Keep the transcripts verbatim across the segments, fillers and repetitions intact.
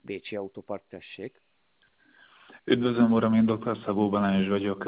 Pécsi Autópark, tessék. Üdvözlöm, uram, én doktor Szabó Balázs vagyok.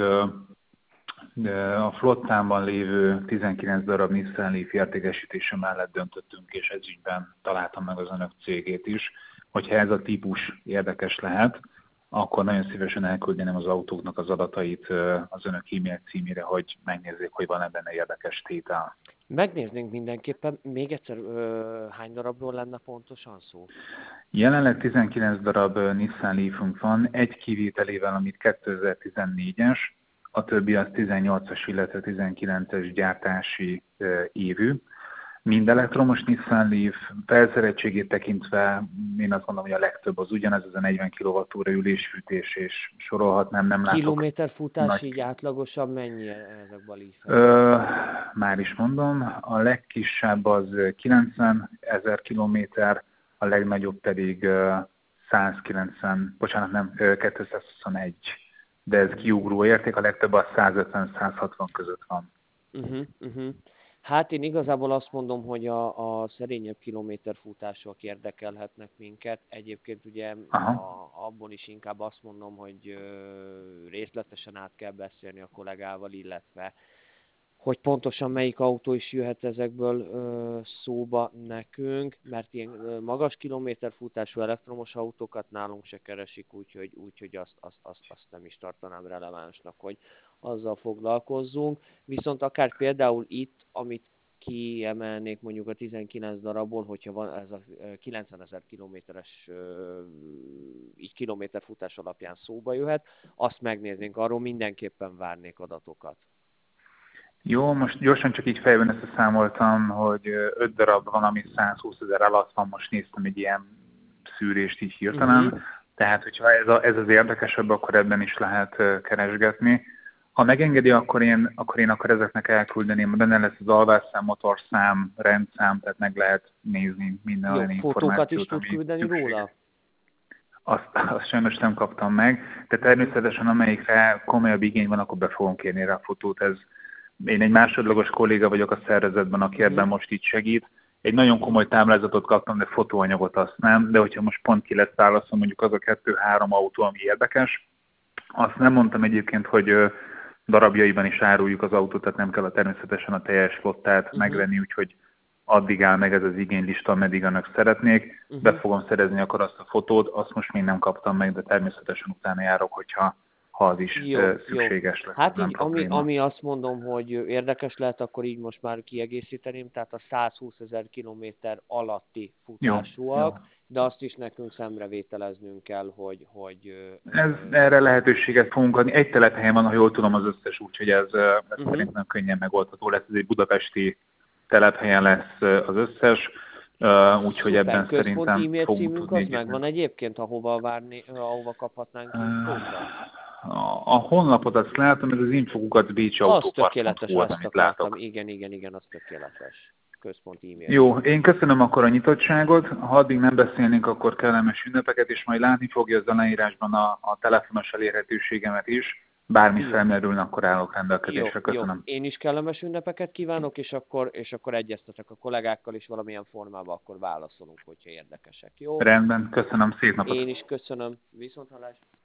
A flottámban lévő tizenkilenc darab Nissan Leaf értékesítése mellett döntöttünk, és ez ügyben találtam meg az önök cégét is. Hogyha ez a típus érdekes lehet, akkor nagyon szívesen elküldeném az autóknak az adatait az önök e-mail címére, hogy megnézzék, hogy van-e benne érdekes tétel. Megnéznénk mindenképpen. Még egyszer, ö, hány darabról lenne pontosan szó? Jelenleg tizenkilenc darab Nissan Leafünk van, egy kivételével, amit kétezer-tizennégyes, a többi az tizennyolcas, illetve tizenkilences gyártási évű. Mind elektromos Nissan Leaf, felszereltségét tekintve én azt mondom, hogy a legtöbb az ugyanez, ez a negyven kilowattúra ülésfűtés, és sorolhatnám, nem látok. Kilométerfutás nagy... így átlagosan mennyi ezekben a Leaf-ekben? Már is mondom, a legkisebb az kilencven ezer kilométer, a legnagyobb pedig százkilencven, bocsánat, nem, kétszázhuszonegy, de ez kiugró érték, a legtöbb a százötven-százhatvan között van. Uh-huh, uh-huh. Hát én igazából azt mondom, hogy a, a szerényebb kilométerfutások érdekelhetnek minket. Egyébként ugye a, abban is inkább azt mondom, hogy ö, részletesen át kell beszélni a kollégával, illetve hogy pontosan melyik autó is jöhet ezekből ö, szóba nekünk, mert ilyen ö, magas kilométerfutású elektromos autókat nálunk se keresik, úgyhogy, úgyhogy azt, azt, azt, azt nem is tartanám relevánsnak, hogy azzal foglalkozzunk. Viszont akár például itt, amit kiemelnék mondjuk a tizenkilenc darabból, hogyha van ez a kilencvenezer kilométeres így kilométerfutás alapján szóba jöhet, azt megnéznénk, arról mindenképpen várnék adatokat. Jó, most gyorsan csak így fejben összeszámoltam, hogy öt darab van, ami százhúszezer alatt van, most néztem egy ilyen szűrést így hirtelen, uh-huh. Tehát hogyha ez, a, ez az érdekesebb, akkor ebben is lehet keresgetni. Ha megengedi, akkor én akkor, én akkor ezeknek elküldeném, benne lesz az alvásszám, motorszám, rendszám, tehát meg lehet nézni minden Jó, olyan információt. fotókat is tud küldeni róla? Azt, azt sajnos nem kaptam meg, de természetesen amelyikre komolyabb igény van, akkor be fogom kérni rá a fotót. Ez, én egy másodlagos kolléga vagyok a szervezetben, aki ebben mm. most így segít. Egy nagyon komoly táblázatot kaptam, de fotóanyagot azt nem, de hogyha most pont ki lesz válaszom, mondjuk az a kettő-három autó, ami érdekes, azt nem mondtam egyébként, hogy darabjaiban is áruljuk az autót, tehát nem kell a természetesen a teljes flottát uh-huh. megvenni, úgyhogy addig áll meg ez az igénylista, ameddig annak szeretnék. Uh-huh. Be fogom szerezni akkor azt a fotót, azt most még nem kaptam meg, de természetesen utána járok, hogyha ha az is jó, szükséges jó. lesz. Hát így, ami, ami azt mondom, hogy érdekes lehet, akkor így most már kiegészíteném, tehát a százhúszezer kilométer alatti futásúak, jó, jó. De azt is nekünk szemrevételeznünk kell, hogy... hogy ez, ö, erre lehetőséget fogunk adni. Egy telephelyen van, ha jól tudom, az összes, úgyhogy ez, ez uh-huh. szerintem könnyen megoldható lesz. Ez egy budapesti telephelyen lesz az összes, uh, úgyhogy ebben szerintem e-mail fogunk címünk tudni. Az megvan egyébként, ahova, várni, ahova kaphatnánk infókra? A, a honlapot azt látom, ez az infokukat bécsi autópark pont hu. Az tökéletes, azt akartam. Igen, igen, igen, az tökéletes. Központi e-mail. Jó, én köszönöm akkor a nyitottságot. Ha addig nem beszélnénk, akkor kellemes ünnepeket, és majd látni fogja az aláírásban a, a telefonos elérhetőségemet is. Bármi felmerülne, akkor állok rendelkezésre. Jó, köszönöm. Jó. Én is kellemes ünnepeket kívánok, és akkor, és akkor egyeztetek a kollégákkal, és valamilyen formában akkor válaszolunk, hogyha érdekesek. Jó? Rendben, köszönöm, szép napot. Én is köszönöm. Viszonthallásra.